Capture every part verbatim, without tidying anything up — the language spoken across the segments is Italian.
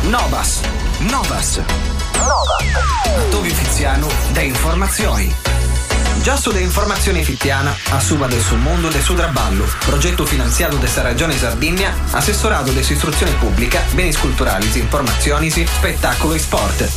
Novas. Novas. Novas. Tovi Fiziano de informazioni. Già su de informazioni fittiana, a suba del suo mondo del suo traballo, progetto finanziato da Regione Sardegna, assessorato de istruzione pubblica, beni culturali, informazioni, spettacolo e sport.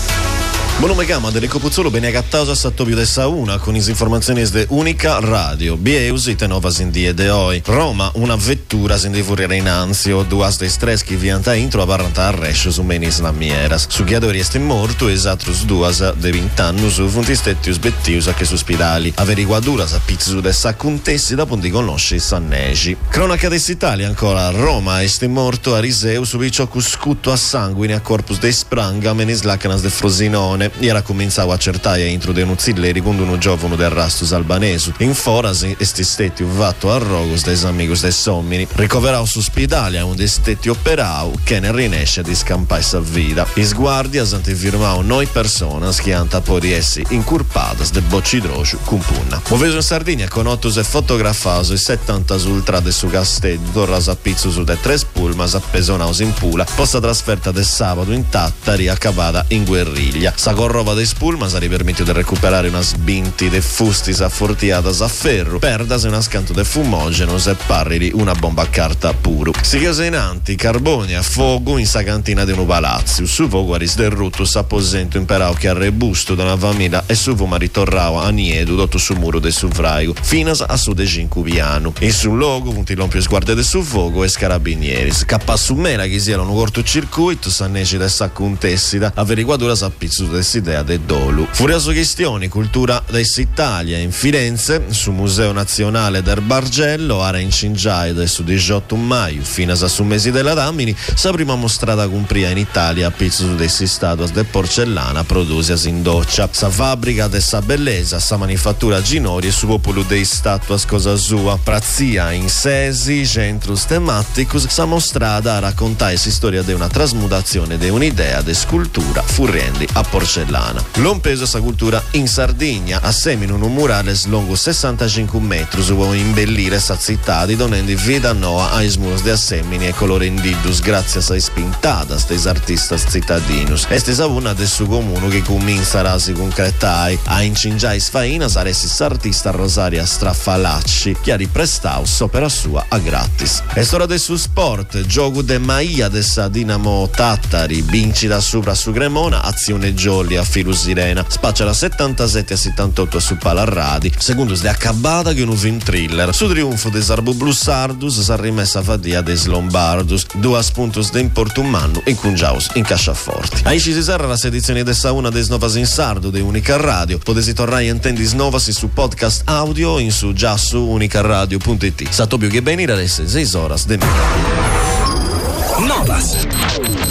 Buon nome chiama delle Copuzzolo bene agattato a Sattopio de Sauna con le informazioni de Unica Radio. Bieus ite novas in die de oi. Roma, una vettura sin di furire in anzio, duas de streschi vianta intro a varanta arrescio su menis lamieras. Su chiadori est morto esatrus duas de vint'annu su funtistettius bettius a che su spidali. Averiguaduras a pizzu de saccuntessi da punti conosce i sannegi. Cronaca d'Italia ancora. Roma est morto a Riseu su biciocus scutto a sanguine a corpus de spranga menis lacanas de Frosinone. Era cominciato a cercare entro dei nuzilleri con un giovane del rastus albanesu. In forasi esti stetti vatto a rogos des amigos des sommini. Ricoverau su spidale a un dei stetti operau che ne rinesce di scampare sa vita. I sguardias antifirmau noi personas che anta poi essi incurpadas de bocci drociu cum punna. Moveso in Sardegna con ottos e fotografaso i settantas ultra de su castello torras a pizzo su de tres pulmas appesonaus in pula posta trasferta del sabato in Tattari accavata in guerriglia. Sa corrova de spulmas ha ripermesso di recuperare una sbinti de fustis affortiatas a ferro, perdas una scanto de fumogenos e parrili una bomba a carta puro. Si chiusenanti carboni a fuoco in sa cantina de un palazzo, su fuoco aris del rutto s'apposento imperau che arrebusto da una famiglia e su fuma ritorrao a niedu dotto su muro de su fraigo, finas a su de cinque piano. E sul logo punti lompio sguarde de su fuoco e scarabinieri. Cappa su mela che sia un cortocircuito, sanneci de sa contessida, averiguatura sa pizzo de idea de dolu. Furioso questioni, cultura d'Italia in Firenze, su Museo Nazionale del Bargello, area in Cingiaide su diciotto maio, fino a su mesi della Damini, sa prima mostrata compria in Italia a pizzo de si statuas de porcellana produsias in doccia. Sa fabbrica de sa bellezza, sa manifattura ginori e su popolo dei statuas cosa sua. Prazia in sesi, centrus tematicus, sa mostrata a raccontare si storia de una trasmutazione de un'idea de scultura furrendi a porcellana. L'ho peso sa cultura in Sardegna, assemino un murale lungo sessantacinque metri su può imbellire sa città di donando vita nuova ai muros de assemini e colorendidus grazie a spintadas des artistas cittadinus. Este sa una del suo comune che comincia a si concretai a incingiai sfainas aressi s'artista Rosaria Straffalacci che ha riprestau s'opera sua a gratis. E storia del suo sport, gioco de Maia de sa Dinamo Tattari, vinci da sopra su Cremona, azione Giolli a filo sirena, spaccia da settantasette a settantotto su Palarradi, secondo de accabata che un film thriller. Su triunfo de Sarbu Blu Sardus s'ha rimessa fatia des Lombardus, due puntos de Importumannu e Cungiaus in casciaforti. Aici si serra la sedizione de Sauna des Novas in Sardo de Unica Radio, potesi tornare a intendis Novas su podcast audio in su già su unicaradio punto it. Sattopio che benire adesso sei horas de Novas.